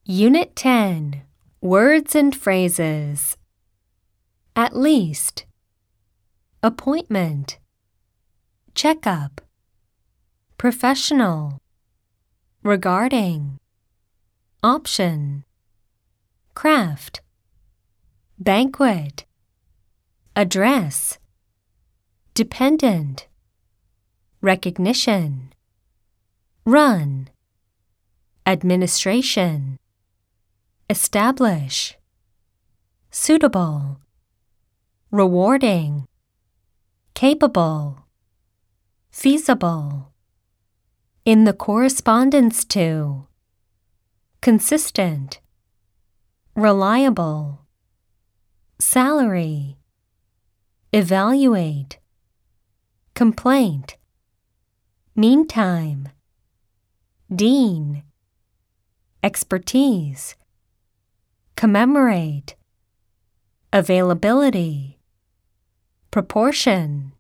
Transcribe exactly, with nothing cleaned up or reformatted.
Unit ten, Words and Phrases. At least. Appointment. Checkup. Professional. Regarding. Option. Craft. Banquet. Address. Dependent. Recognition. Run. Administration. Establish. Suitable. Rewarding. Capable. Feasible. In the correspondence to. Consistent. Reliable. Salary. Evaluate. Complaint. Meantime. Dean. Expertise. Commemorate. Availability. Proportion.